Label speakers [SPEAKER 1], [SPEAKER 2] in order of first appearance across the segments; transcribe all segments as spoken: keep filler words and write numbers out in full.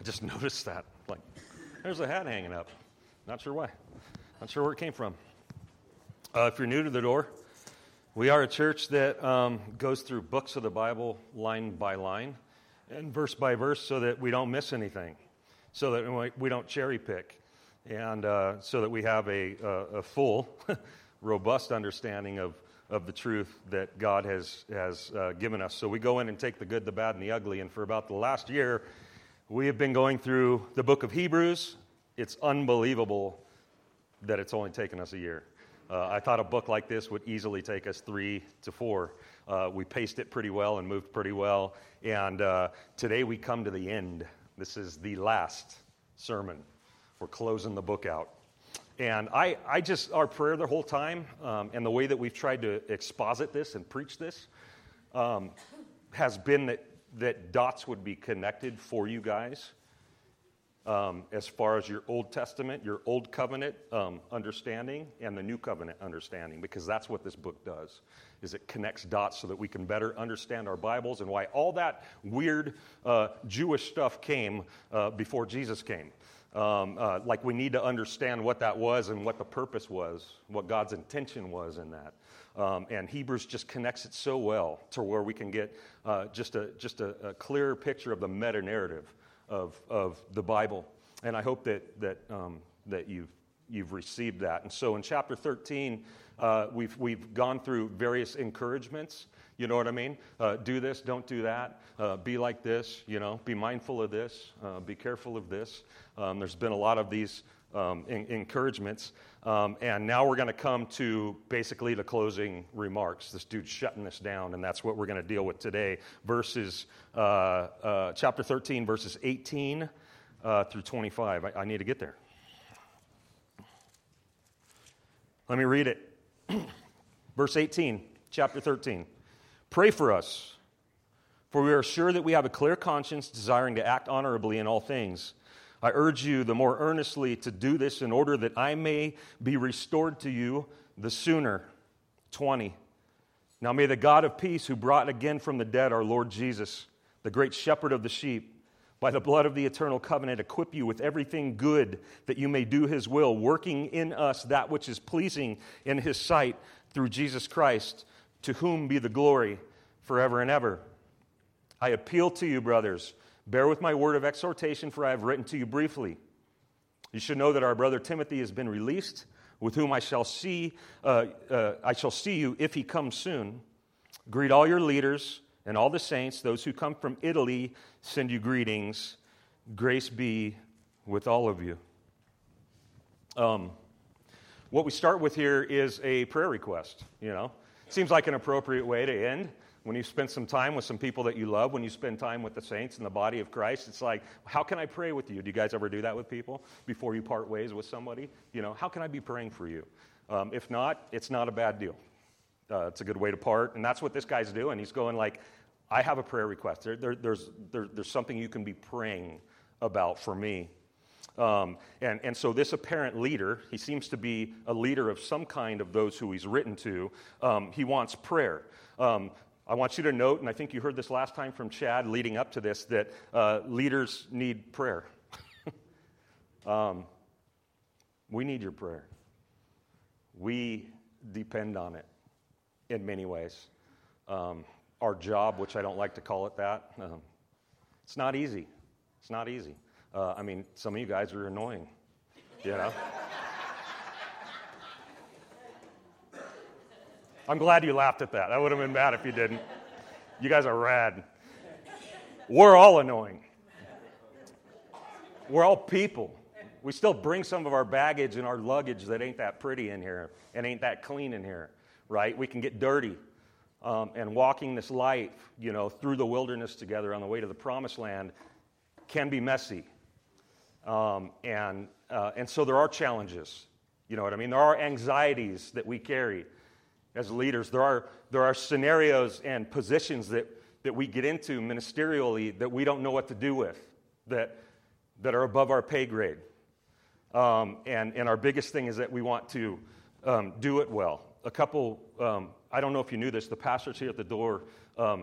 [SPEAKER 1] I just noticed that. Like, there's a hat hanging up. Not sure why. Not sure where it came from. Uh, if you're new to the door, we are a church that um, goes through books of the Bible line by line and verse by verse so that we don't miss anything, so that we don't cherry pick, and uh, so that we have a, a, a full, robust understanding of, of the truth that God has, has uh, given us. So we go in and take the good, the bad, and the ugly, and for about the last year, we have been going through the book of Hebrews. It's unbelievable that it's only taken us a year. Uh, I thought a book like this would easily take us three to four. Uh, we paced it pretty well and moved pretty well. And uh, today we come to the end. This is the last sermon. We're closing the book out. And I, I just, our prayer the whole time, um, and the way that we've tried to exposit this and preach this, um, has been that, that dots would be connected for you guys. Um, as far as your Old Testament, your Old Covenant um, understanding and the New Covenant understanding, because that's what this book does, is it connects dots so that we can better understand our Bibles and why all that weird uh, Jewish stuff came uh, before Jesus came. Um, uh, like we need to understand what that was and what the purpose was, what God's intention was in that. Um, and Hebrews just connects it so well to where we can get uh, just a just a, a clearer picture of the meta-narrative Of, of the Bible, and I hope that that um, that you've you've received that. And so in chapter thirteen, uh, we've we've gone through various encouragements. You know what I mean? Uh, do this, don't do that. Uh, be like this. You know, be mindful of this. Uh, be careful of this. Um, there's been a lot of these um, in, encouragements, um, and now we're going to come to basically the closing remarks. This dude's shutting this down, and that's what we're going to deal with today. Verses, uh, uh, chapter thirteen, verses eighteen uh, through twenty-five. I, I need to get there. Let me read it. Verse eighteen, chapter thirteen. Pray for us, for we are sure that we have a clear conscience, desiring to act honorably in all things. I urge you the more earnestly to do this in order that I may be restored to you the sooner. twenty. Now may the God of peace, who brought again from the dead our Lord Jesus, the great shepherd of the sheep, by the blood of the eternal covenant, equip you with everything good that you may do his will, working in us that which is pleasing in his sight through Jesus Christ, to whom be the glory forever and ever. I appeal to you, brothers, bear with my word of exhortation, for I have written to you briefly. You should know that our brother Timothy has been released, with whom I shall see, uh, uh, I shall see you if he comes soon. Greet all your leaders and all the saints. Those who come from Italy send you greetings. Grace be with all of you. Um, what we start with here is a prayer request. You know, seems like an appropriate way to end. When you spend some time with some people that you love, when you spend time with the saints in the body of Christ, it's like, how can I pray with you? Do you guys ever do that with people before you part ways with somebody? You know, how can I be praying for you? Um, if not, it's not a bad deal. Uh, it's a good way to part, and that's what this guy's doing. He's going like, I have a prayer request. There, there, there's, there, there's something you can be praying about for me. Um, and, and so this apparent leader, he seems to be a leader of some kind of those who he's written to. Um, he wants prayer. Um, I want you to note, and I think you heard this last time from Chad leading up to this, that uh, leaders need prayer. um, we need your prayer. We depend on it in many ways. Um, our job, which I don't like to call it that, um, it's not easy. It's not easy. Uh, I mean, some of you guys are annoying, you know? I'm glad you laughed at that. That would have been bad if you didn't. You guys are rad. We're all annoying. We're all people. We still bring some of our baggage and our luggage that ain't that pretty in here and ain't that clean in here, right? We can get dirty. Um, and walking this life, you know, through the wilderness together on the way to the promised land can be messy. Um, and uh, and so there are challenges. You know what I mean? There are anxieties that we carry as leaders. There are there are scenarios and positions that, that we get into ministerially that we don't know what to do with, that that are above our pay grade. Um, and, and our biggest thing is that we want to um, do it well. A couple, um, I don't know if you knew this, the pastors here at the door um,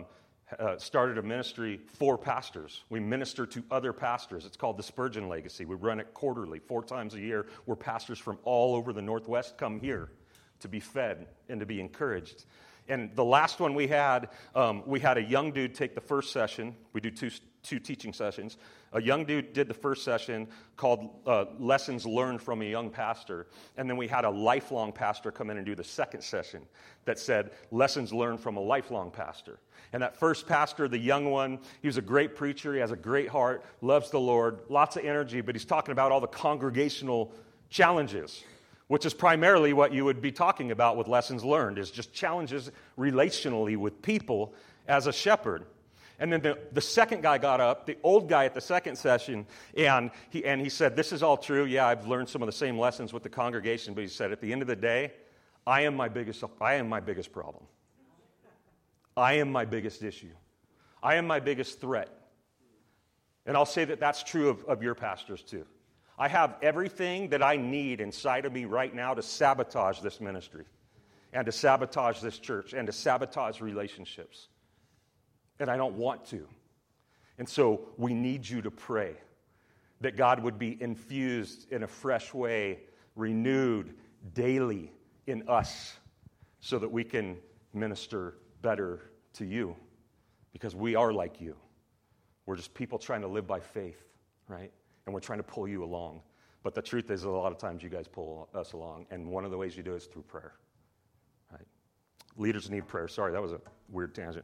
[SPEAKER 1] uh, started a ministry for pastors. We minister to other pastors. It's called the Spurgeon Legacy. We run it quarterly, four times a year, where pastors from all over the Northwest come here to be fed and to be encouraged. And the last one we had, um, we had a young dude take the first session. We do two, two teaching sessions. A young dude did the first session called uh, Lessons Learned from a Young Pastor. And then we had a lifelong pastor come in and do the second session that said Lessons Learned from a Lifelong Pastor. And that first pastor, the young one, he was a great preacher. He has a great heart, loves the Lord, lots of energy, but he's talking about all the congregational challenges, which is primarily what you would be talking about with Lessons Learned, is just challenges relationally with people as a shepherd. And then the, the second guy got up, the old guy at the second session, and he, and he said, this is all true. Yeah, I've learned some of the same lessons with the congregation, but he said, at the end of the day, I am my biggest, I am my biggest problem. I am my biggest issue. I am my biggest threat. And I'll say that that's true of, of your pastors too. I have everything that I need inside of me right now to sabotage this ministry and to sabotage this church and to sabotage relationships. And I don't want to. And so we need you to pray that God would be infused in a fresh way, renewed daily in us so that we can minister better to you, because we are like you. We're just people trying to live by faith, right? And we're trying to pull you along. But the truth is, a lot of times you guys pull us along, and one of the ways you do it is through prayer, right? Leaders need prayer. Sorry, that was a weird tangent.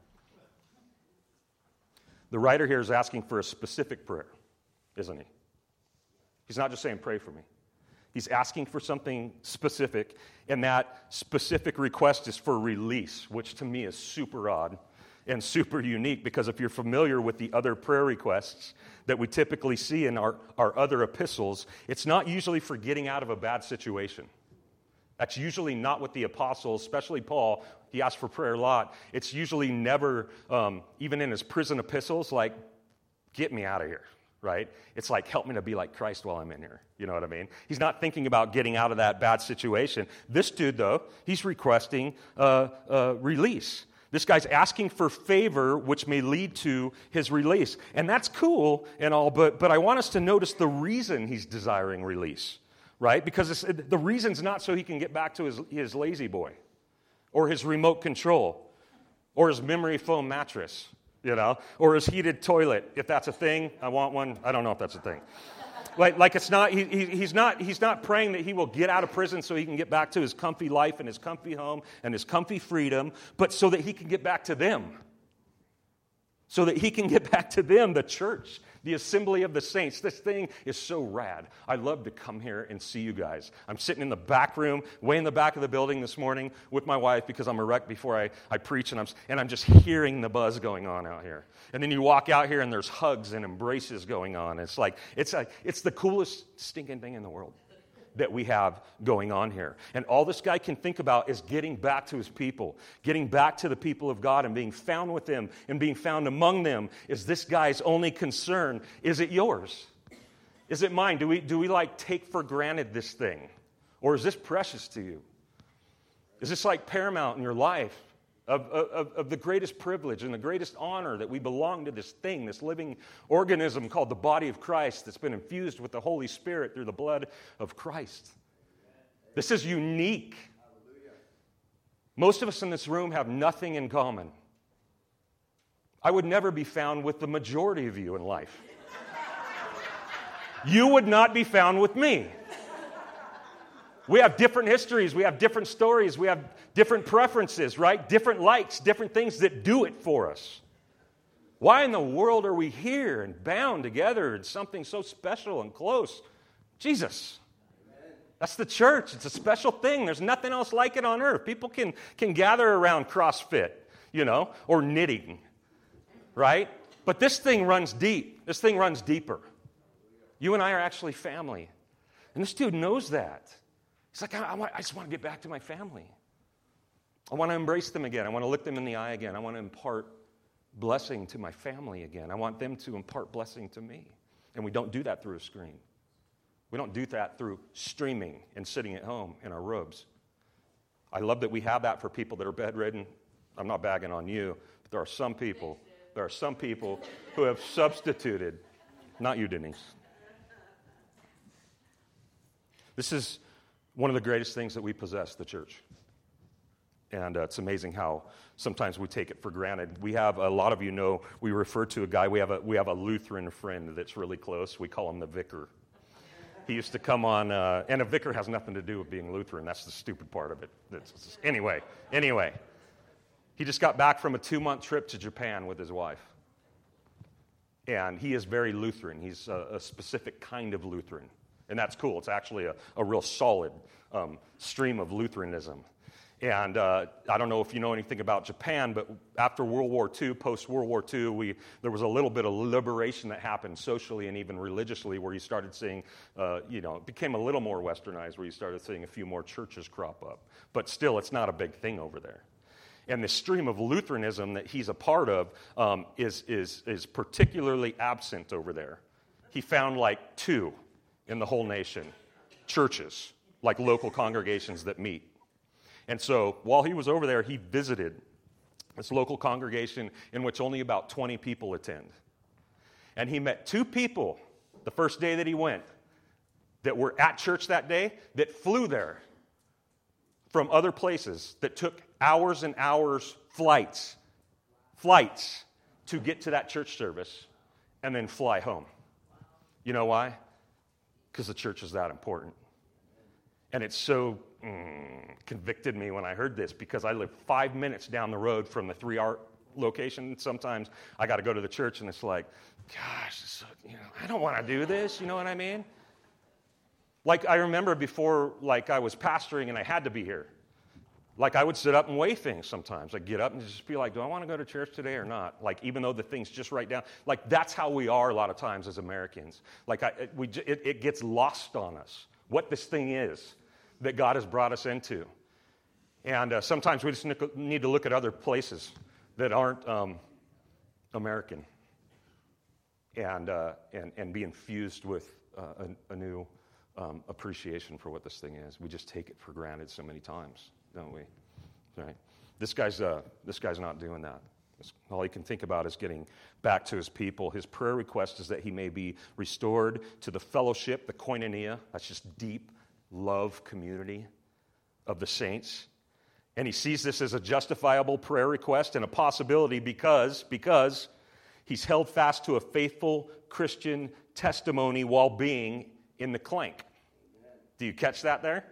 [SPEAKER 1] The writer here is asking for a specific prayer, isn't he? He's not just saying, pray for me. He's asking for something specific, and that specific request is for release, which to me is super odd and super unique, because if you're familiar with the other prayer requests that we typically see in our, our other epistles, it's not usually for getting out of a bad situation. That's usually not what the apostles, especially Paul, he asks for prayer a lot. It's usually never, um, even in his prison epistles, like, get me out of here. Right? It's like, help me to be like Christ while I'm in here. You know what I mean? He's not thinking about getting out of that bad situation. This dude, though, he's requesting uh, uh, release. This guy's asking for favor, which may lead to his release. And that's cool and all, but, but I want us to notice the reason he's desiring release, right? Because it's, the reason's not so he can get back to his, his lazy boy or his remote control or his memory foam mattress. You know, or his heated toilet, if that's a thing. I want one. I don't know if that's a thing. Like, like it's not. He, he, he's not. He's not praying that he will get out of prison so he can get back to his comfy life and his comfy home and his comfy freedom, but so that he can get back to them. So that he can get back to them, the church, the assembly of the saints. This thing is so rad. I love to come here and see you guys. I'm sitting in the back room, way in the back of the building this morning with my wife because I'm a wreck before I, I preach, and I'm, and I'm just hearing the buzz going on out here. And then you walk out here and there's hugs and embraces going on. It's like, it's like, it's the coolest stinking thing in the world that we have going on here. And all this guy can think about is getting back to his people, getting back to the people of God and being found with them and being found among them is this guy's only concern. Is it yours? Is it mine? Do we, do we like take for granted this thing? Or is this precious to you? Is this like paramount in your life? Of, of, of the greatest privilege and the greatest honor that we belong to this thing, this living organism called the body of Christ that's been infused with the Holy Spirit through the blood of Christ. This is unique. Most of us in this room have nothing in common. I would never be found with the majority of you in life. You would not be found with me. We have different histories, we have different stories, we have different preferences, right? Different likes, different things that do it for us. Why in the world are we here and bound together in something so special and close? Jesus. That's the church. It's a special thing. There's nothing else like it on earth. People can, can gather around CrossFit, you know, or knitting, right? But this thing runs deep. This thing runs deeper. You and I are actually family. And this dude knows that. He's like, I, I, want, I just want to get back to my family. I want to embrace them again. I want to look them in the eye again. I want to impart blessing to my family again. I want them to impart blessing to me. And we don't do that through a screen. We don't do that through streaming and sitting at home in our robes. I love that we have that for people that are bedridden I'm not bagging on you, but there are some people, there are some people who have substituted, not you, Denise. This is one of the greatest things that we possess, the church. And uh, it's amazing how sometimes we take it for granted. We have, a lot of you know, we refer to a guy, we have a, we have a Lutheran friend that's really close. We call him the vicar. He used to come on, uh, and a vicar has nothing to do with being Lutheran. That's the stupid part of it. It's, anyway, anyway. He just got back from a two-month trip to Japan with his wife. And he is very Lutheran. He's a, a specific kind of Lutheran. And that's cool. It's actually a, a real solid um, stream of Lutheranism. And uh, I don't know if you know anything about Japan, but after World War Two, post-World War Two, we, there was a little bit of liberation that happened socially and even religiously where you started seeing, uh, you know, it became a little more westernized where you started seeing a few more churches crop up. But still, it's not a big thing over there. And the stream of Lutheranism that he's a part of um, is, is, is particularly absent over there. He found like two in the whole nation, churches, like local congregations that meet. And so while he was over there, he visited this local congregation in which only about twenty people attend. And he met two people the first day that he went that were at church that day that flew there from other places that took hours and hours, flights, flights to get to that church service and then fly home. You know why? Because the church is that important. And it's so mm, convicted me when I heard this because I live five minutes down the road from the three R location. Sometimes I got to go to the church and it's like, gosh, this, you know, I don't want to do this. You know what I mean? Like I remember before, like I was pastoring and I had to be here. Like I would sit up and weigh things sometimes. I'd get up and just be like, do I want to go to church today or not? Like even though the thing's just right down. Like that's how we are a lot of times as Americans. Like I, it, we, it, it gets lost on us what this thing is that God has brought us into. And uh, sometimes we just need to look at other places that aren't um, American and, uh, and, and be infused with uh, a, a new um, appreciation for what this thing is. We just take it for granted so many times, don't we? Right? This guy's, uh, this guy's not doing that. All he can think about is getting back to his people. His prayer request is that he may be restored to the fellowship, the koinonia, that's just deep love community of the saints. And he sees this as a justifiable prayer request and a possibility because, because he's held fast to a faithful Christian testimony while being in the clank. Do you catch that there?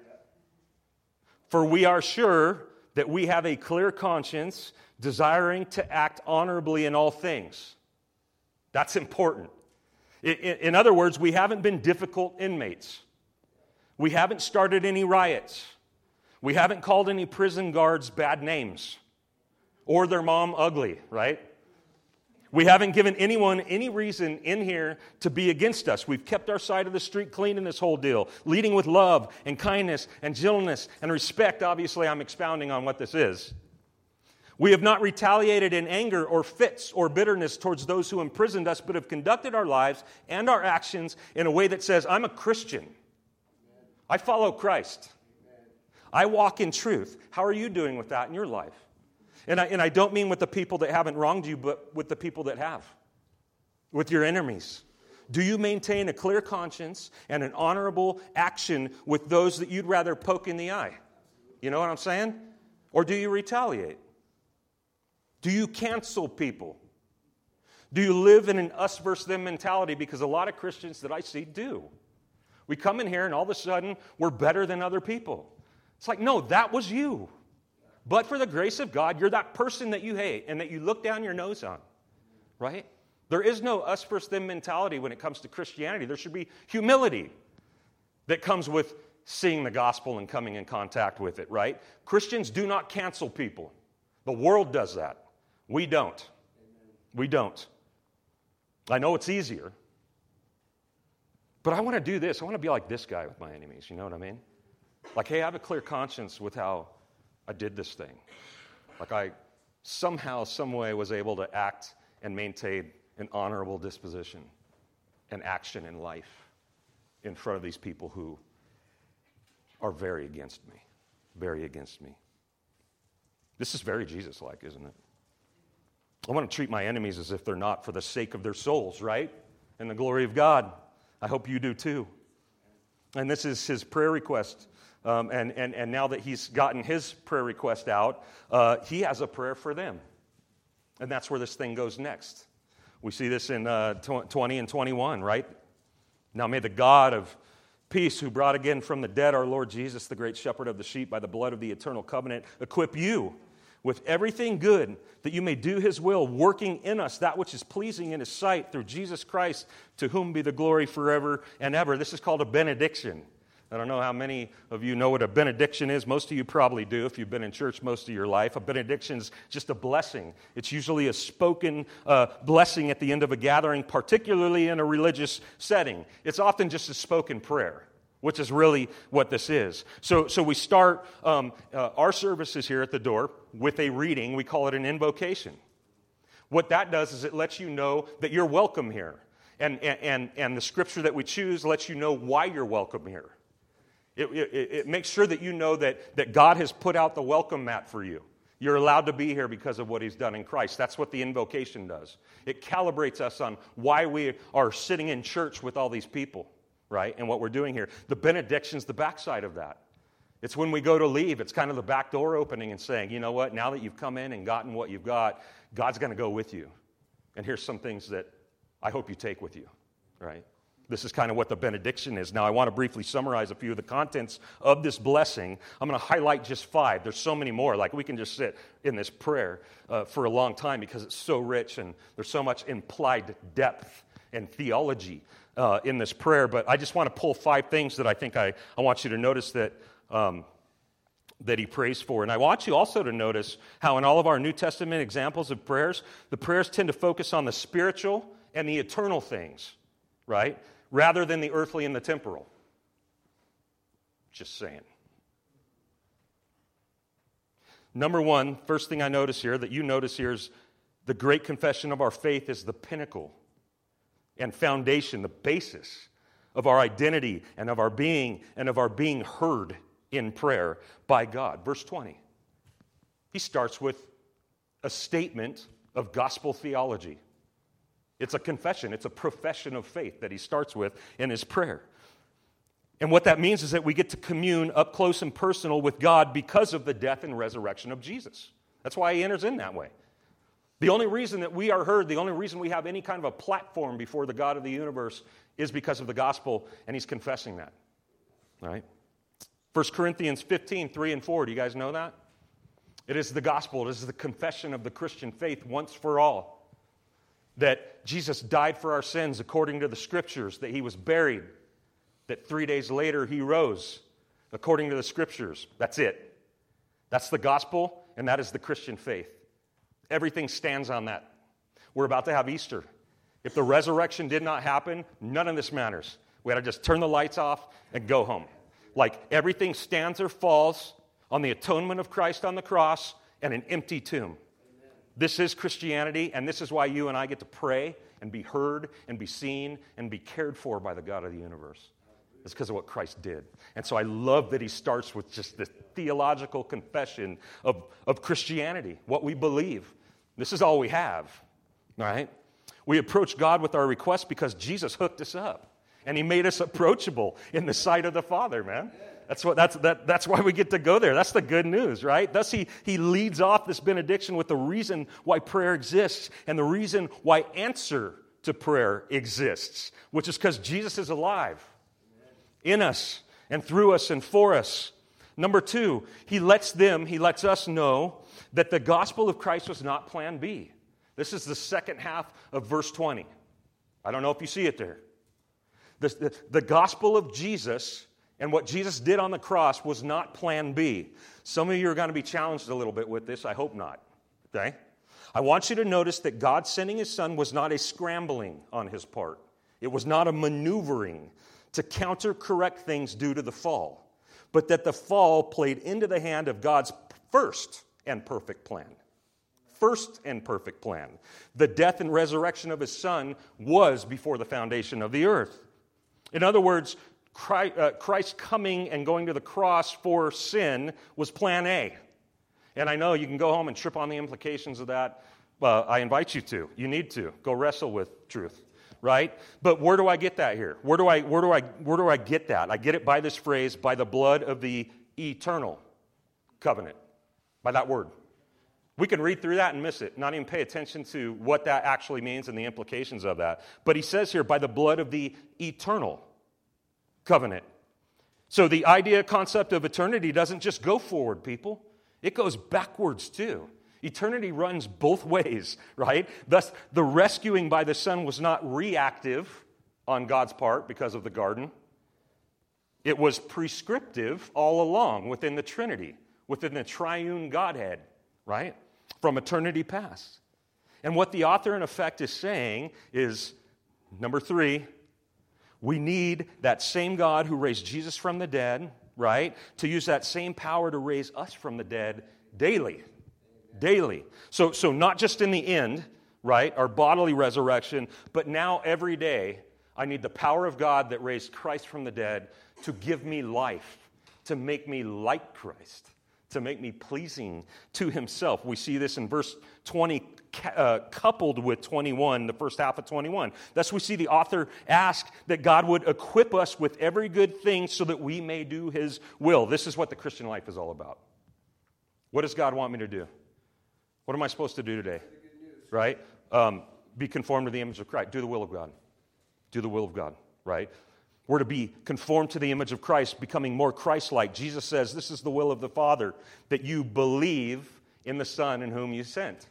[SPEAKER 1] For we are sure that we have a clear conscience, desiring to act honorably in all things. That's important. In, in other words, we haven't been difficult inmates. We haven't started any riots. We haven't called any prison guards bad names or their mom ugly, right? We haven't given anyone any reason in here to be against us. We've kept our side of the street clean in this whole deal, leading with love and kindness and gentleness and respect. Obviously, I'm expounding on what this is. We have not retaliated in anger or fits or bitterness towards those who imprisoned us, but have conducted our lives and our actions in a way that says, I'm a Christian. I follow Christ. I walk in truth. How are you doing with that in your life? And I, and I don't mean with the people that haven't wronged you, but with the people that have. With your enemies. Do you maintain a clear conscience and an honorable action with those that you'd rather poke in the eye? You know what I'm saying? Or do you retaliate? Do you cancel people? Do you live in an us versus them mentality? Because a lot of Christians that I see do. We come in here and all of a sudden we're better than other people. It's like, no, that was you. But for the grace of God, you're that person that you hate and that you look down your nose on. Right? There is no us versus them mentality when it comes to Christianity. There should be humility that comes with seeing the gospel and coming in contact with it, right? Christians do not cancel people. The world does that. We don't. We don't. I know it's easier. But I want to do this. I want to be like this guy with my enemies. You know what I mean? Like, hey, I have a clear conscience with how I did this thing. Like I somehow, some way was able to act and maintain an honorable disposition and action in life in front of these people who are very against me. Very against me. This is very Jesus-like, isn't it? I want to treat my enemies as if they're not, for the sake of their souls, right? And the glory of God. I hope you do too. And this is his prayer request. Um, and, and, and now that he's gotten his prayer request out, uh, he has a prayer for them. And that's where this thing goes next. We see this in uh, twenty and twenty-one, right? Now may the God of peace, who brought again from the dead our Lord Jesus, the great shepherd of the sheep, by the blood of the eternal covenant, equip you with everything good, that you may do his will, working in us that which is pleasing in his sight, through Jesus Christ, to whom be the glory forever and ever. This is called a benediction. I don't know how many of you know what a benediction is. Most of you probably do if you've been in church most of your life. A benediction is just a blessing. It's usually a spoken uh, blessing at the end of a gathering, particularly in a religious setting. It's often just a spoken prayer, which is really what this is. So, so we start um, uh, our services here at the door with a reading. We call it an invocation. What that does is it lets you know that you're welcome here. And, and, and the scripture that we choose lets you know why you're welcome here. It, it, it makes sure that you know that, that God has put out the welcome mat for you. You're allowed to be here because of what he's done in Christ. That's what the invocation does. It calibrates us on why we are sitting in church with all these people, right? And what we're doing here. The benediction's the backside of that. It's when we go to leave. It's kind of the back door opening and saying, you know what, now that you've come in and gotten what you've got, God's going to go with you. And here's some things that I hope you take with you, right? This is kind of what the benediction is. Now, I want to briefly summarize a few of the contents of this blessing. I'm going to highlight just five. There's so many more. Like, we can just sit in this prayer uh, for a long time because it's so rich and there's so much implied depth and theology uh, in this prayer. But I just want to pull five things that I think I, I want you to notice that um, that he prays for. And I want you also to notice how in all of our New Testament examples of prayers, the prayers tend to focus on the spiritual and the eternal things, right? Rather than the earthly and the temporal. Just saying. Number one, first thing I notice here, that you notice here, is the great confession of our faith is the pinnacle and foundation, the basis of our identity and of our being and of our being heard in prayer by God. Verse twenty. He starts with a statement of gospel theology. It's a confession. It's a profession of faith that he starts with in his prayer. And what that means is that we get to commune up close and personal with God because of the death and resurrection of Jesus. That's why he enters in that way. The only reason that we are heard, the only reason we have any kind of a platform before the God of the universe is because of the gospel, and he's confessing that. All right? First Corinthians fifteen, three and four. Do you guys know that? It is the gospel. It is the confession of the Christian faith once for all. That Jesus died for our sins according to the Scriptures, that he was buried, that three days later he rose according to the Scriptures. That's it. That's the gospel, and that is the Christian faith. Everything stands on that. We're about to have Easter. If the resurrection did not happen, none of this matters. We had to just turn the lights off and go home. Like, everything stands or falls on the atonement of Christ on the cross and an empty tomb. This is Christianity, and this is why you and I get to pray and be heard and be seen and be cared for by the God of the universe. It's because of what Christ did. And so I love that he starts with just this theological confession of, of Christianity, what we believe. This is all we have, all right? We approach God with our requests because Jesus hooked us up, and he made us approachable in the sight of the Father, man. That's what. That's that. That's why we get to go there. That's the good news, right? Thus, he he leads off this benediction with the reason why prayer exists and the reason why answer to prayer exists, which is because Jesus is alive in us and through us and for us. Number two, he lets them, he lets us know that the gospel of Christ was not plan B. This is the second half of verse twenty. I don't know if you see it there. The, the, the gospel of Jesus and what Jesus did on the cross was not plan B. Some of you are going to be challenged a little bit with this. I hope not. Okay? I want you to notice that God sending his son was not a scrambling on his part. It was not a maneuvering to counter-correct things due to the fall, but that the fall played into the hand of God's first and perfect plan. First and perfect plan. The death and resurrection of his son was before the foundation of the earth. In other words, Christ, uh, Christ coming and going to the cross for sin was plan A. And I know you can go home and trip on the implications of that. Well, I invite you to. You need to. Go wrestle with truth, right? But where do I get that here? Where do I where do I where do I get that? I get it by this phrase, by the blood of the eternal covenant. By that word. We can read through that and miss it, not even pay attention to what that actually means and the implications of that. But he says here, by the blood of the eternal covenant. So the idea, concept of eternity doesn't just go forward, people. It goes backwards too. Eternity runs both ways, right? Thus, the rescuing by the Son was not reactive on God's part because of the garden. It was prescriptive all along within the Trinity, within the triune Godhead, right? From eternity past. And what the author, in effect, is saying is, number three, we need that same God who raised Jesus from the dead, right, to use that same power to raise us from the dead daily. Daily. So, so not just in the end, right, our bodily resurrection, but now every day, I need the power of God that raised Christ from the dead to give me life, to make me like Christ, to make me pleasing to himself. We see this in verse twenty, uh, coupled with twenty-one, the first half of twenty-one. Thus we see the author ask that God would equip us with every good thing so that we may do his will. This is what the Christian life is all about. What does God want me to do? What am I supposed to do today? Right? Um, be conformed to the image of Christ. Do the will of God. Do the will of God, right? We're to be conformed to the image of Christ, becoming more Christ-like. Jesus says, this is the will of the Father, that you believe in the Son in whom you sent.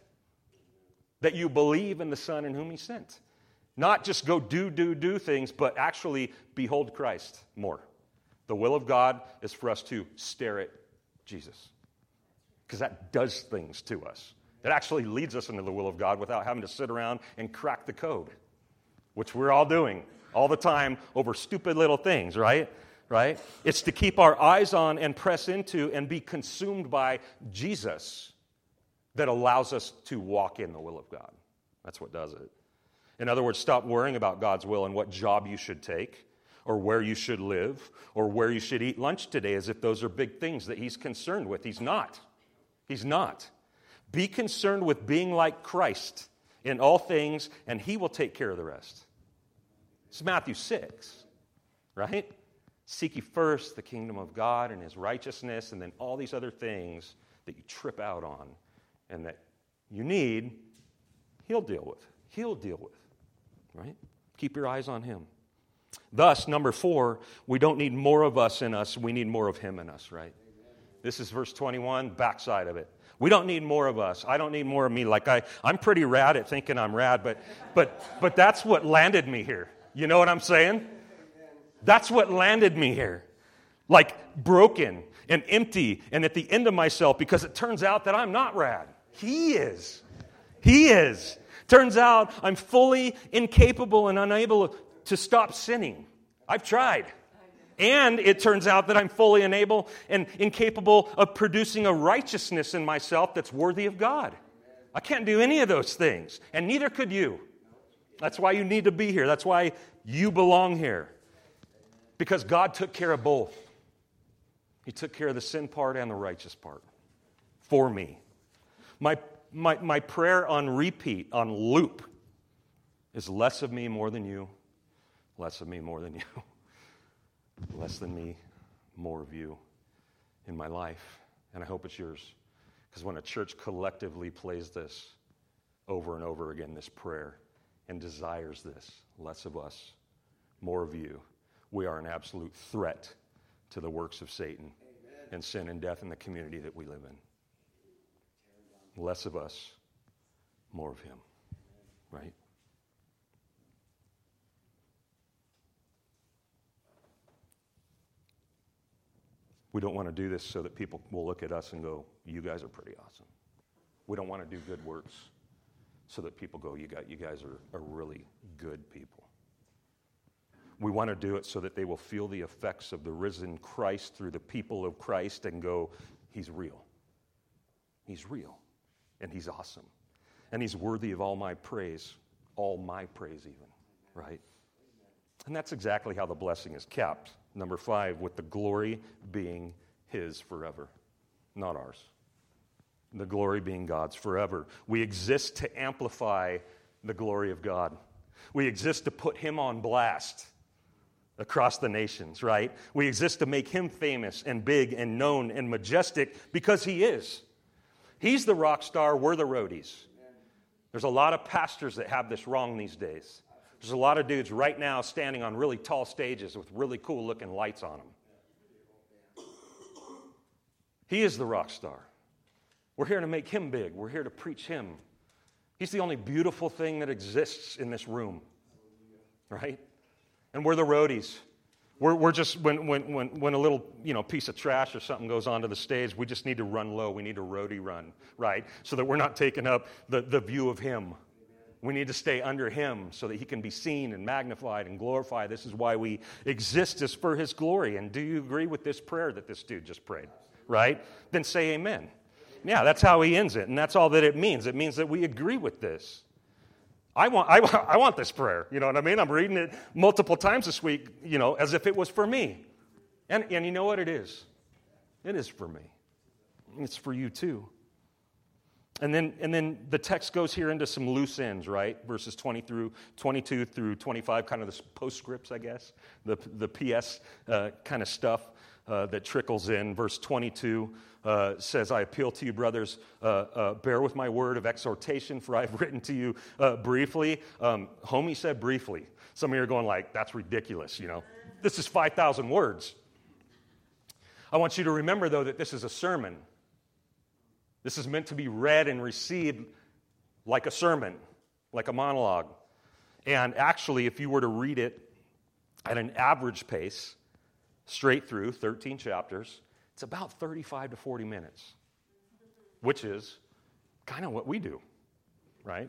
[SPEAKER 1] That you believe in the Son in whom he sent. Not just go do, do, do things, but actually behold Christ more. The will of God is for us to stare at Jesus. Because that does things to us. It actually leads us into the will of God without having to sit around and crack the code, which we're all doing all the time over stupid little things, right? Right? It's to keep our eyes on and press into and be consumed by Jesus that allows us to walk in the will of God. That's what does it. In other words, stop worrying about God's will and what job you should take or where you should live or where you should eat lunch today as if those are big things that he's concerned with. He's not. He's not. Be concerned with being like Christ in all things, and he will take care of the rest. It's Matthew six, right? Seek ye first the kingdom of God and his righteousness, and then all these other things that you trip out on and that you need, he'll deal with. He'll deal with, right? Keep your eyes on him. Thus, number four, we don't need more of us in us, we need more of him in us, right? This is verse twenty-one, backside of it. We don't need more of us. I don't need more of me. Like I, I'm pretty rad at thinking I'm rad, but, but, but that's what landed me here. You know what I'm saying? That's what landed me here. Like broken and empty and at the end of myself because it turns out that I'm not rad. He is. He is. Turns out I'm fully incapable and unable to stop sinning. I've tried. And it turns out that I'm fully unable and incapable of producing a righteousness in myself that's worthy of God. I can't do any of those things, and neither could you. That's why you need to be here. That's why you belong here. Because God took care of both. He took care of the sin part and the righteous part for me. My, my, my prayer on repeat, on loop, is less of me, more than you. Less of me, more than you. Less than me, more of you in my life. And I hope it's yours. Because when a church collectively plays this over and over again, this prayer, and desires this, less of us, more of you, we are an absolute threat to the works of Satan. Amen. And sin and death in the community that we live in. Less of us, more of him. Right? We don't want to do this so that people will look at us and go, you guys are pretty awesome. We don't want to do good works so that people go, you got, you guys are, are really good people. We want to do it so that they will feel the effects of the risen Christ through the people of Christ and go, he's real. He's real. And he's awesome. And he's worthy of all my praise, all my praise even, right? And that's exactly how the blessing is kept. Number five, with the glory being his forever, not ours. the glory being God's forever. We exist to amplify the glory of God. We exist to put him on blast across the nations, right? We exist to make him famous and big and known and majestic because he is. He's the rock star, we're the roadies. There's a lot of pastors that have this wrong these days. There's a lot of dudes right now standing on really tall stages with really cool looking lights on them. He is the rock star. We're here to make him big. We're here to preach him. He's the only beautiful thing that exists in this room, right? And we're the roadies. We're, we're just, when, when, when, when a little, you know, piece of trash or something goes onto the stage, we just need to run low. We need to roadie run, right? So that we're not taking up the, the view of him. We need to stay under him so that he can be seen and magnified and glorified. This is why we exist, is for his glory. And do you agree with this prayer that this dude just prayed, right? Then say amen. Yeah, that's how he ends it, and that's all that it means. It means that we agree with this. I want, I, I want this prayer, you know what I mean? I'm reading it multiple times this week, you know, as if it was for me. And, and you know what it is? It is for me. It's for you too. And then, and then the text goes here into some loose ends, right? Verses twenty through twenty-two through twenty-five, kind of the postscripts, I guess, the the P S uh, kind of stuff uh, that trickles in. Verse twenty-two uh, says, "I appeal to you, brothers, uh, uh, bear with my word of exhortation, for I have written to you uh, briefly." Um, Homie said briefly. Some of you are going like, "That's ridiculous," you know. This is five thousand words. I want you to remember, though, that this is a sermon. This is meant to be read and received like a sermon, like a monologue. And actually, if you were to read it at an average pace, straight through, thirteen chapters, it's about thirty-five to forty minutes, which is kind of what we do, right?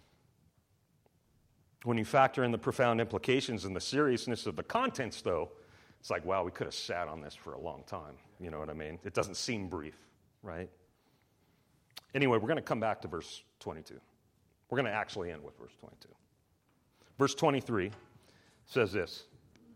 [SPEAKER 1] When you factor in the profound implications and the seriousness of the contents, though, it's like, wow, we could have sat on this for a long time. You know what I mean? It doesn't seem brief, right? Anyway, we're going to come back to verse twenty-two. We're going to actually end with verse twenty-two. Verse twenty-three says this: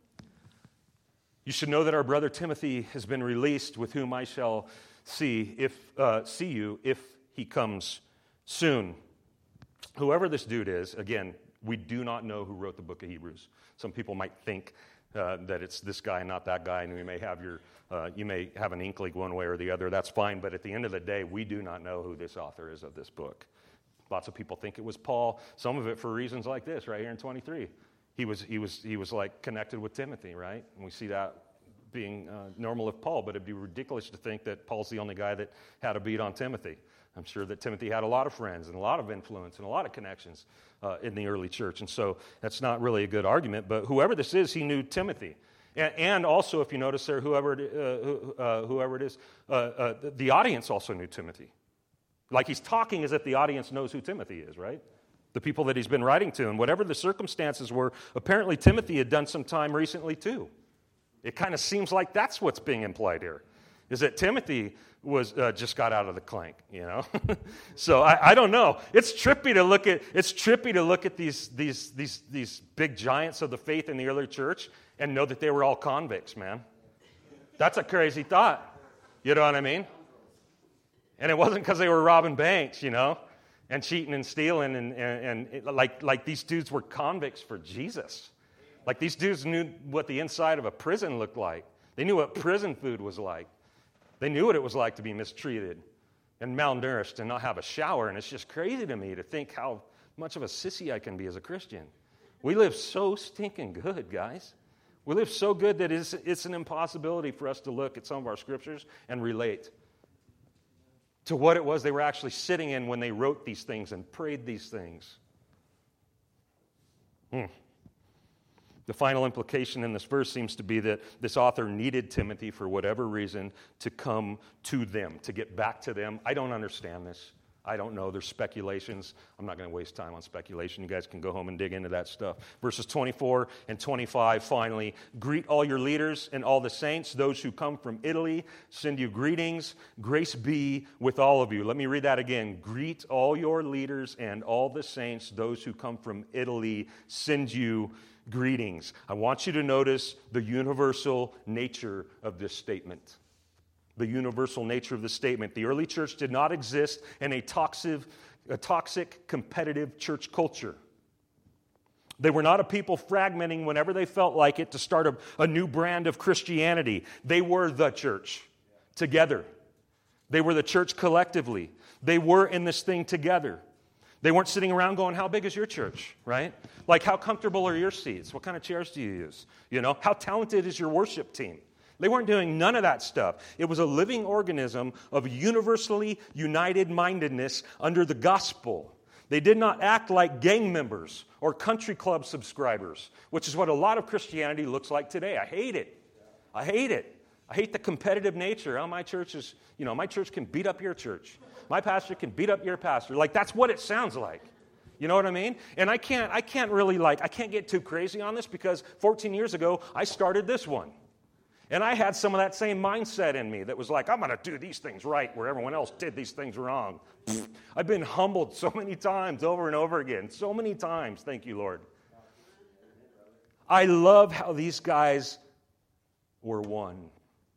[SPEAKER 1] "You should know that our brother Timothy has been released, with whom I shall see if uh, see you if he comes soon." Whoever this dude is, again, we do not know who wrote the book of Hebrews. Some people might think uh, that it's this guy and not that guy, and we may have your Uh, you may have an inkling one way or the other. That's fine. But at the end of the day, we do not know who this author is of this book. Lots of people think it was Paul. Some of it for reasons like this, right here in twenty-three. He was he was he was like connected with Timothy, right? And we see that being uh, normal of Paul. But it'd be ridiculous to think that Paul's the only guy that had a beat on Timothy. I'm sure that Timothy had a lot of friends and a lot of influence and a lot of connections uh, in the early church. And so that's not really a good argument. But whoever this is, he knew Timothy. And also, if you notice there, whoever it, uh, uh, whoever it is, uh, uh, the audience also knew Timothy. Like he's talking as if the audience knows who Timothy is, right? The people that he's been writing to. And whatever the circumstances were, apparently Timothy had done some time recently too. It kind of seems like that's what's being implied here, is that Timothy was uh, just got out of the clank, you know. So I, I don't know. It's trippy to look at. It's trippy to look at these these these these big giants of the faith in the early church and know that they were all convicts, man. That's a crazy thought. You know what I mean? And it wasn't because they were robbing banks, you know, and cheating and stealing, and and, and it, like like these dudes were convicts for Jesus. Like these dudes knew what the inside of a prison looked like. They knew what prison food was like. They knew what it was like to be mistreated and malnourished and not have a shower. And it's just crazy to me to think how much of a sissy I can be as a Christian. We live so stinking good, guys. We live so good that it's, it's an impossibility for us to look at some of our scriptures and relate to what it was they were actually sitting in when they wrote these things and prayed these things. Hmm. The final implication in this verse seems to be that this author needed Timothy, for whatever reason, to come to them, to get back to them. I don't understand this. I don't know. There's speculations. I'm not going to waste time on speculation. You guys can go home and dig into that stuff. Verses twenty-four and twenty-five, finally. "Greet all your leaders and all the saints. Those who come from Italy send you greetings. Grace be with all of you." Let me read that again. "Greet all your leaders and all the saints. Those who come from Italy send you greetings." I want you to notice the universal nature of this statement. the universal nature of the statement. The early church did not exist in a toxic, a toxic competitive church culture. They were not a people fragmenting whenever they felt like it to start a, a new brand of Christianity. They were the church together. They were the church collectively. They were in this thing together. They weren't sitting around going, how big is your church, right? Like, how comfortable are your seats? What kind of chairs do you use? You know, how talented is your worship team? They weren't doing none of that stuff. It was a living organism of universally united mindedness under the gospel. They did not act like gang members or country club subscribers, which is what a lot of Christianity looks like today. I hate it. I hate it. I hate the competitive nature. Oh, my church is, you know, my church can beat up your church. My pastor can beat up your pastor. Like, that's what it sounds like. You know what I mean? And I can't, I can't really, like, I can't get too crazy on this because fourteen years ago, I started this one. And I had some of that same mindset in me that was like, I'm going to do these things right where everyone else did these things wrong. I've been humbled so many times over and over again. So many times. Thank you, Lord. I love how these guys were one.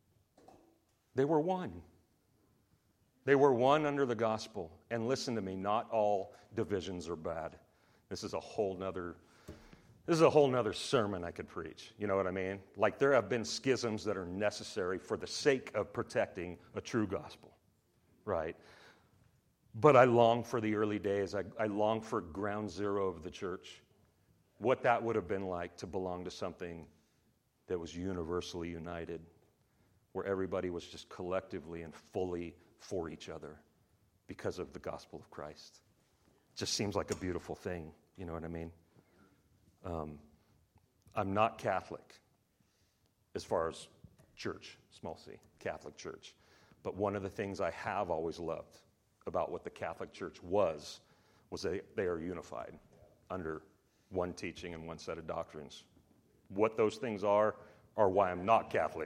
[SPEAKER 1] They were one. They were one under the gospel. And listen to me, not all divisions are bad. This is a whole nother This is a whole nother sermon I could preach. You know what I mean? Like, there have been schisms that are necessary for the sake of protecting a true gospel, right? But I long for the early days. I, I long for ground zero of the church. What that would have been like to belong to something that was universally united, where everybody was just collectively and fully for each other because of the gospel of Christ. It just seems like a beautiful thing. You know what I mean? Um, I'm not Catholic as far as church, small c, Catholic church. But one of the things I have always loved about what the Catholic Church was, was they, they are unified under one teaching and one set of doctrines. What those things are, are why I'm not Catholic.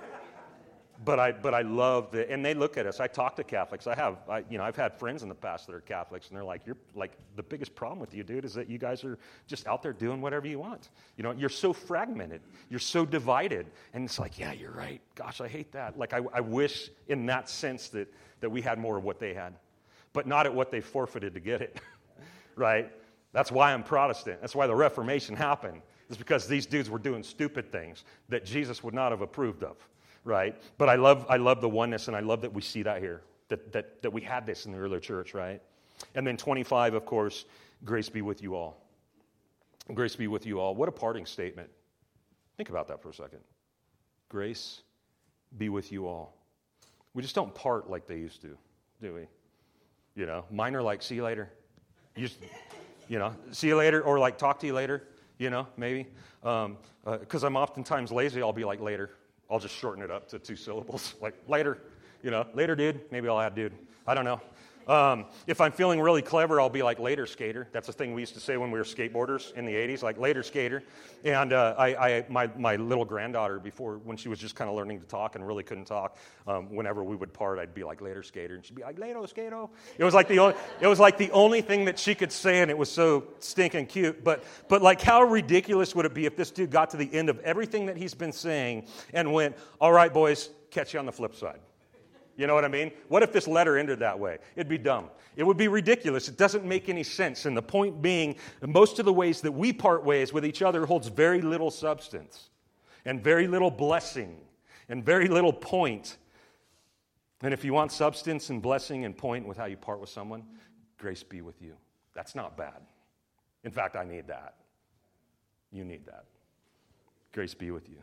[SPEAKER 1] But I, but I love the, and they look at us. I talk to Catholics. I have, I, you know, I've had friends in the past that are Catholics, and they're like, "You're like the biggest problem with you, dude, is that you guys are just out there doing whatever you want. You know, you're so fragmented, you're so divided." And it's like, yeah, you're right. Gosh, I hate that. Like, I, I wish in that sense that that we had more of what they had, but not at what they forfeited to get it, right? That's why I'm Protestant. That's why the Reformation happened. It's because these dudes were doing stupid things that Jesus would not have approved of. Right? But I love I love the oneness, and I love that we see that here, that, that, that we had this in the early church, right? And then twenty-five, of course, grace be with you all. Grace be with you all. What a parting statement. Think about that for a second. Grace be with you all. We just don't part like they used to, do we? You know, mine are like, see you later. You, just, you know, see you later, or like, talk to you later, you know, maybe. Um, uh, 'cause I'm oftentimes lazy, I'll be like, later. I'll just shorten it up to two syllables, like later, you know, later, dude. Maybe I'll add dude. I don't know. Um, if I'm feeling really clever, I'll be like later, skater. That's a thing we used to say when we were skateboarders in the eighties, like later, skater. And uh, I, I, my, my little granddaughter, before when she was just kind of learning to talk and really couldn't talk, um, whenever we would part, I'd be like later, skater, and she'd be like later, skato. It was like the only, it was like the only thing that she could say, and it was so stinking cute. But but like, how ridiculous would it be if this dude got to the end of everything that he's been saying and went, all right, boys, catch you on the flip side. You know what I mean? What if this letter ended that way? It'd be dumb. It would be ridiculous. It doesn't make any sense. And the point being, most of the ways that we part ways with each other holds very little substance and very little blessing and very little point. And if you want substance and blessing and point with how you part with someone, grace be with you. That's not bad. In fact, I need that. You need that. Grace be with you.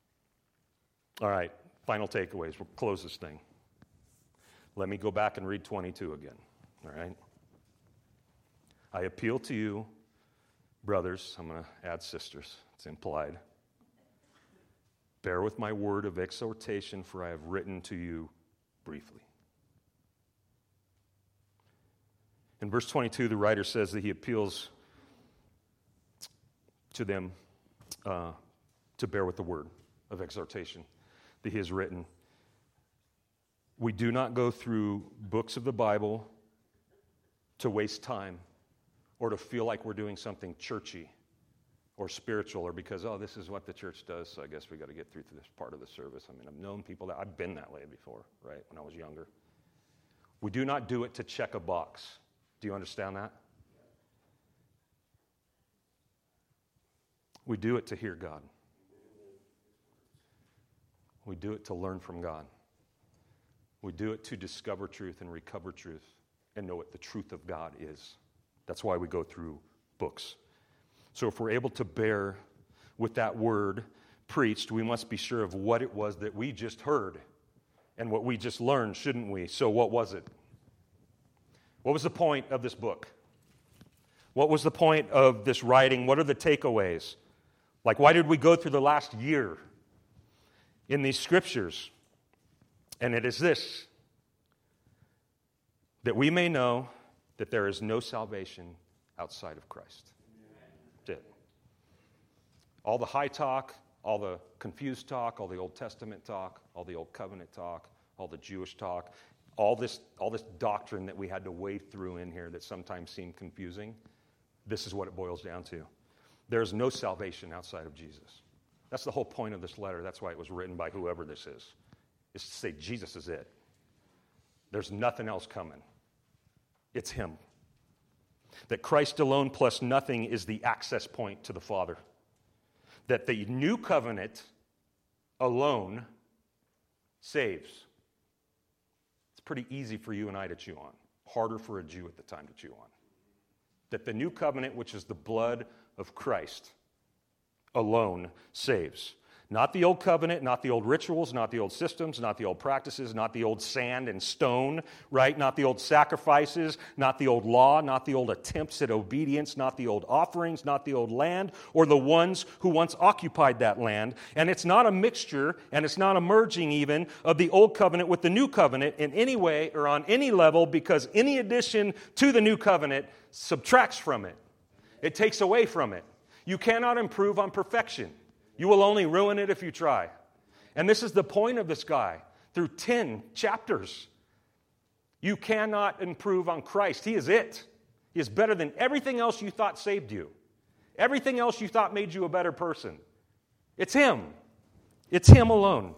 [SPEAKER 1] All right, final takeaways. We'll close this thing. Let me go back and read twenty-two again, all right? I appeal to you, brothers. I'm going to add sisters. It's implied. Bear with my word of exhortation, for I have written to you briefly. In verse twenty-two, the writer says that he appeals to them uh, to bear with the word of exhortation that he has written. We do not go through books of the Bible to waste time or to feel like we're doing something churchy or spiritual, or because, oh, this is what the church does, so I guess we got to get through to this part of the service. I mean, I've known people that, I've been that way before, right, when I was younger. We do not do it to check a box. Do you understand that? We do it to hear God. We do it to learn from God. We do it to discover truth and recover truth and know what the truth of God is. That's why we go through books. So if we're able to bear with that word preached, we must be sure of what it was that we just heard and what we just learned, shouldn't we? So what was it? What was the point of this book? What was the point of this writing? What are the takeaways? Like, why did we go through the last year in these scriptures? And it is this, that we may know that there is no salvation outside of Christ. That's it. All the high talk, all the confused talk, all the Old Testament talk, all the Old Covenant talk, all the Jewish talk, all this, all this doctrine that we had to wade through in here that sometimes seemed confusing, this is what it boils down to. There is no salvation outside of Jesus. That's the whole point of this letter. That's why it was written by whoever this is. Is to say Jesus is it. There's nothing else coming. It's him. That Christ alone plus nothing is the access point to the Father. That the new covenant alone saves. It's pretty easy for you and I to chew on. Harder for a Jew at the time to chew on. That the new covenant, which is the blood of Christ, alone saves. Not the old covenant, not the old rituals, not the old systems, not the old practices, not the old sand and stone, right? Not the old sacrifices, not the old law, not the old attempts at obedience, not the old offerings, not the old land, or the ones who once occupied that land. And it's not a mixture, and it's not a merging even, of the old covenant with the new covenant in any way or on any level, because any addition to the new covenant subtracts from it. It takes away from it. You cannot improve on perfection. You will only ruin it if you try. And this is the point of this guy. Through ten chapters, you cannot improve on Christ. He is it. He is better than everything else you thought saved you. Everything else you thought made you a better person. It's him. It's him alone.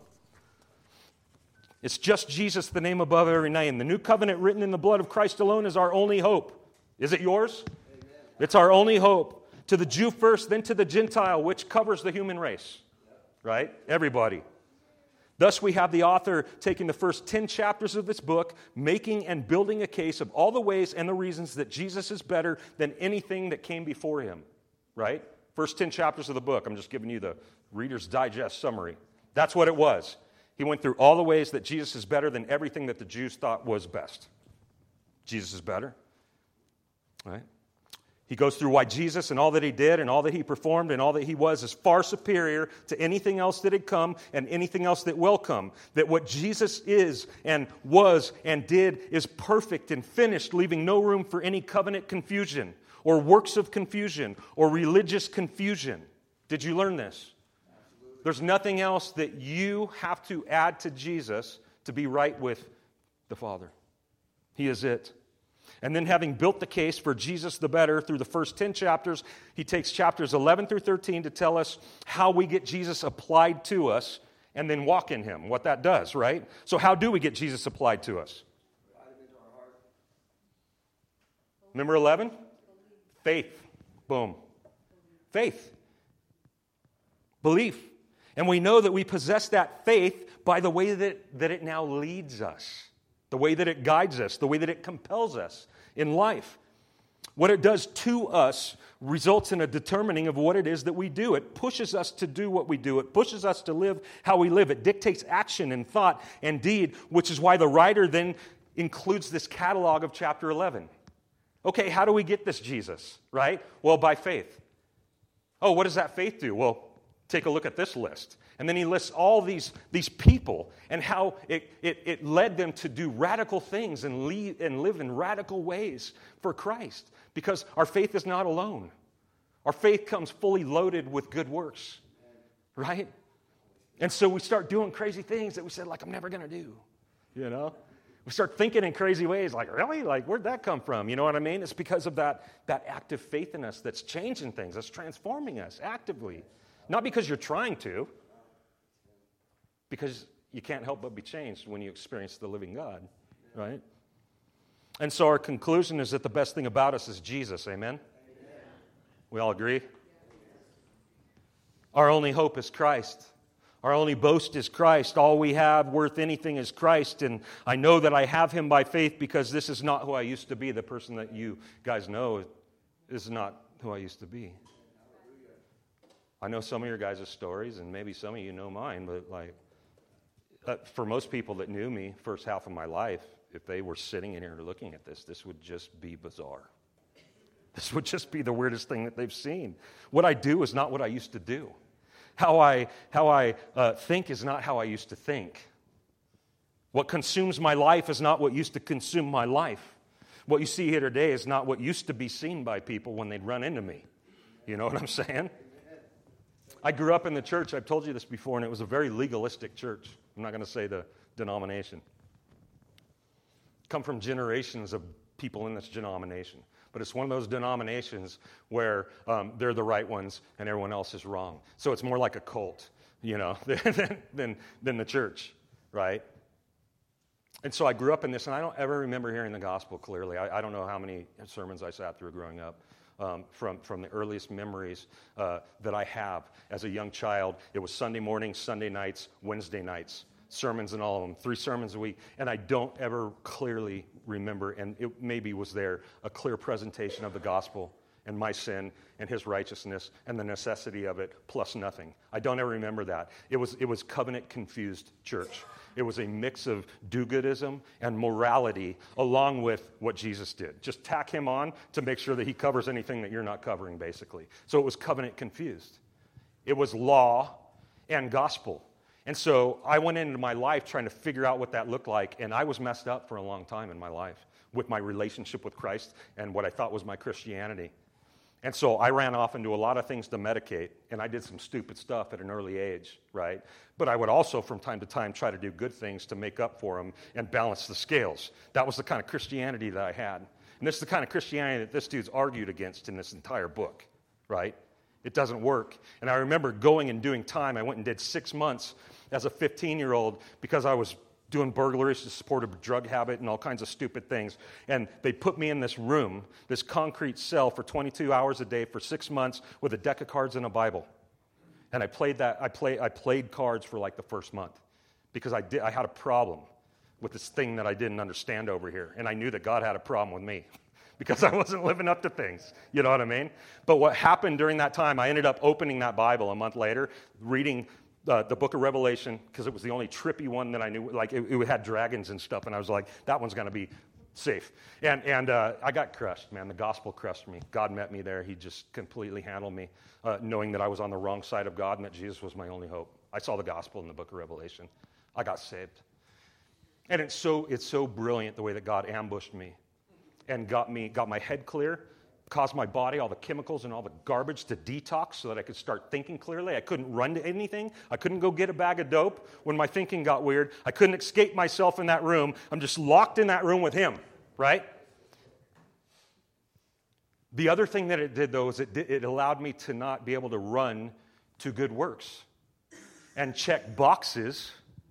[SPEAKER 1] It's just Jesus, the name above every name. The new covenant written in the blood of Christ alone is our only hope. Is it yours? Amen. It's our only hope. To the Jew first, then to the Gentile, which covers the human race. Right? Everybody. Thus we have the author taking the first ten chapters of this book, making and building a case of all the ways and the reasons that Jesus is better than anything that came before him. Right? First ten chapters of the book. I'm just giving you the Reader's Digest summary. That's what it was. He went through all the ways that Jesus is better than everything that the Jews thought was best. Jesus is better. Right? He goes through why Jesus and all that he did and all that he performed and all that he was is far superior to anything else that had come and anything else that will come. That what Jesus is and was and did is perfect and finished, leaving no room for any covenant confusion or works of confusion or religious confusion. Did you learn this? Absolutely. There's nothing else that you have to add to Jesus to be right with the Father. He is it. And then having built the case for Jesus the better through the first ten chapters, he takes chapters eleven through thirteen to tell us how we get Jesus applied to us and then walk in him, what that does, right? So how do we get Jesus applied to us? Number eleven? Faith. Boom. Faith. Belief. And we know that we possess that faith by the way that, that it now leads us. The way that it guides us, the way that it compels us in life. What it does to us results in a determining of what it is that we do. It pushes us to do what we do. It pushes us to live how we live. It dictates action and thought and deed, which is why the writer then includes this catalog of chapter eleven. Okay, how do we get this Jesus, right? Well, by faith. Oh, what does that faith do? Well, take a look at this list. And then he lists all these, these people and how it, it, it led them to do radical things and, lead, and live in radical ways for Christ. Because our faith is not alone. Our faith comes fully loaded with good works. Right? And so we start doing crazy things that we said, like, I'm never going to do. You know? We start thinking in crazy ways, like, really? Like, where'd that come from? You know what I mean? It's because of that, that active faith in us that's changing things, that's transforming us actively. Not because you're trying to, because you can't help but be changed when you experience the living God, right? And so our conclusion is that the best thing about us is Jesus, amen? Amen. We all agree? Our only hope is Christ. Our only boast is Christ. All we have worth anything is Christ. And I know that I have him by faith because this is not who I used to be. The person that you guys know is not who I used to be. I know some of your guys' stories, and maybe some of you know mine, but like, uh, for most people that knew me first half of my life, if they were sitting in here looking at this, this would just be bizarre. This would just be the weirdest thing that they've seen. What I do is not what I used to do. How I, how I uh, think is not how I used to think. What consumes my life is not what used to consume my life. What you see here today is not what used to be seen by people when they'd run into me. You know what I'm saying? I grew up in the church. I've told you this before, and it was a very legalistic church. I'm not going to say the denomination. Come from generations of people in this denomination. But it's one of those denominations where um, they're the right ones and everyone else is wrong. So it's more like a cult, you know, than, than, than the church, right? And so I grew up in this, and I don't ever remember hearing the gospel clearly. I, I don't know how many sermons I sat through growing up. Um, from, from the earliest memories uh, that I have as a young child, it was Sunday mornings, Sunday nights, Wednesday nights. Sermons and all of them, three sermons a week, and I don't ever clearly remember, and it maybe was there, a clear presentation of the gospel and my sin and his righteousness and the necessity of it plus nothing. I don't ever remember that. It was, it was covenant-confused church. It was a mix of do-goodism and morality along with what Jesus did. Just tack him on to make sure that he covers anything that you're not covering, basically. So it was covenant-confused. It was law and gospel. And so I went into my life trying to figure out what that looked like, and I was messed up for a long time in my life with my relationship with Christ and what I thought was my Christianity. And so I ran off into a lot of things to medicate, and I did some stupid stuff at an early age, right? But I would also, from time to time, try to do good things to make up for them and balance the scales. That was the kind of Christianity that I had. And this is the kind of Christianity that this dude's argued against in this entire book, right? It doesn't work. And I remember going and doing time. I went and did six months as a fifteen-year-old because I was doing burglaries to support a drug habit and all kinds of stupid things. And they put me in this room, this concrete cell for twenty-two hours a day for six months with a deck of cards and a Bible. And I played that. I play. I played cards for like the first month because I did. I had a problem with this thing that I didn't understand over here, and I knew that God had a problem with me because I wasn't living up to things. You know what I mean? But what happened during that time? I ended up opening that Bible a month later, reading Uh, the book of Revelation, because it was the only trippy one that I knew. Like, it, it had dragons and stuff, and I was like, that one's going to be safe. And and uh, I got crushed, man. The gospel crushed me. God met me there. He just completely handled me, uh, knowing that I was on the wrong side of God and that Jesus was my only hope. I saw the gospel in the book of Revelation. I got saved. And it's so it's so brilliant the way that God ambushed me and got me got my head clear, caused my body, all the chemicals and all the garbage to detox so that I could start thinking clearly. I couldn't run to anything. I couldn't go get a bag of dope when my thinking got weird. I couldn't escape myself in that room. I'm just locked in that room with him, right? The other thing that it did, though, is it, did, it allowed me to not be able to run to good works and check boxes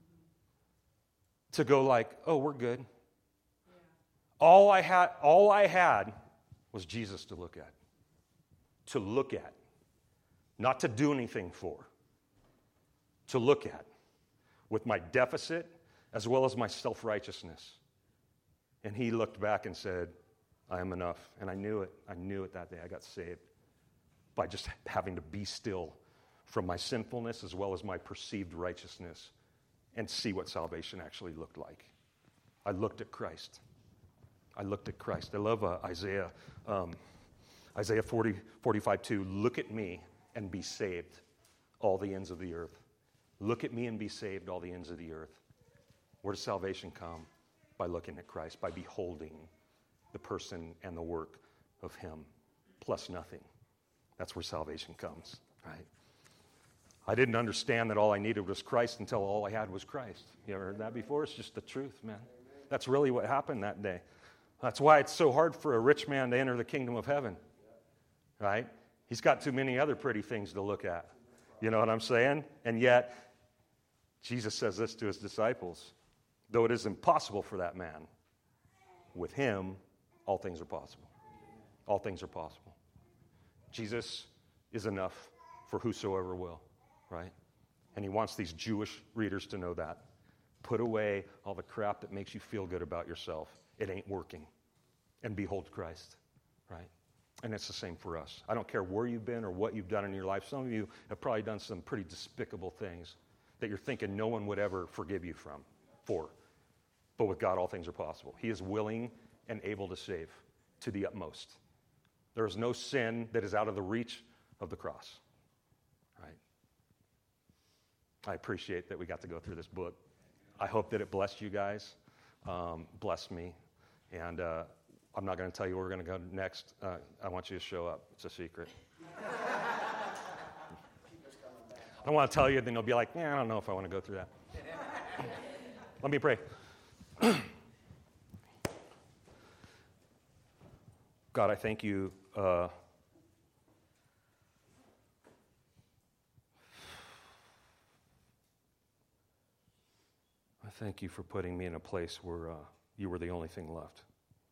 [SPEAKER 1] to go like, oh, we're good. Yeah. All I had, all I had was Jesus to look at. To look at. Not to do anything for. To look at. With my deficit as well as my self-righteousness. And he looked back and said, I am enough. And I knew it. I knew it that day. I got saved by just having to be still from my sinfulness as well as my perceived righteousness and see what salvation actually looked like. I looked at Christ. I looked at Christ. I love uh, Isaiah, um, Isaiah forty, forty-five two. Look at me and be saved, all the ends of the earth. Look at me and be saved, all the ends of the earth. Where does salvation come? By looking at Christ, by beholding the person and the work of him, plus nothing. That's where salvation comes, right? I didn't understand that all I needed was Christ until all I had was Christ. You ever heard that before? It's just the truth, man. That's really what happened that day. That's why it's so hard for a rich man to enter the kingdom of heaven, right? He's got too many other pretty things to look at. You know what I'm saying? And yet, Jesus says this to his disciples. Though it is impossible for that man, with him, all things are possible. All things are possible. Jesus is enough for whosoever will, right? And he wants these Jewish readers to know that. Put away all the crap that makes you feel good about yourself. It ain't working. And behold Christ, right? And it's the same for us. I don't care where you've been or what you've done in your life. Some of you have probably done some pretty despicable things that you're thinking no one would ever forgive you from, for. But with God, all things are possible. He is willing and able to save to the utmost. There is no sin that is out of the reach of the cross, right? I appreciate that we got to go through this book. I hope that it blessed you guys, um, blessed me. And uh, I'm not going to tell you where we're going to go next. Uh, I want you to show up. It's a secret. I don't want to tell you, then you'll be like, yeah, I don't know if I want to go through that. Let me pray. God, I thank you uh, I thank you for putting me in a place where uh, you were the only thing left.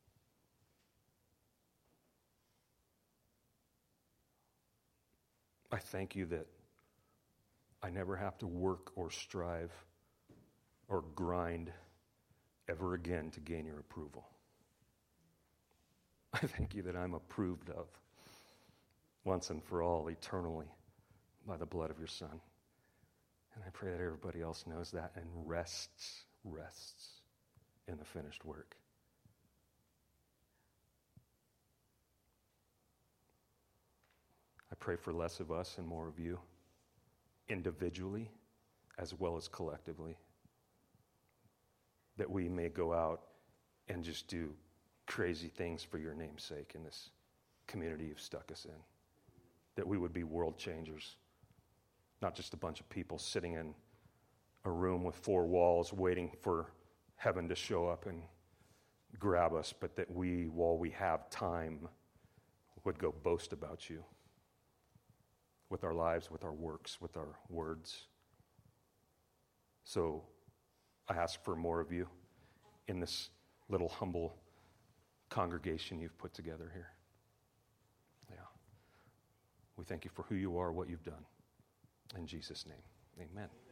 [SPEAKER 1] I thank you that I never have to work or strive or grind ever again to gain your approval. I thank you that I'm approved of once and for all, eternally, by the blood of your Son. And I pray that everybody else knows that and rests, rests in the finished work. I pray for less of us and more of you, individually as well as collectively, that we may go out and just do crazy things for your name's sake in this community you've stuck us in, that we would be world changers, not just a bunch of people sitting in a room with four walls waiting for heaven to show up and grab us, but that we, while we have time, would go boast about you with our lives, with our works, with our words. So I ask for more of you in this little humble congregation you've put together here. Yeah. We thank you for who you are, what you've done. In Jesus' name, amen.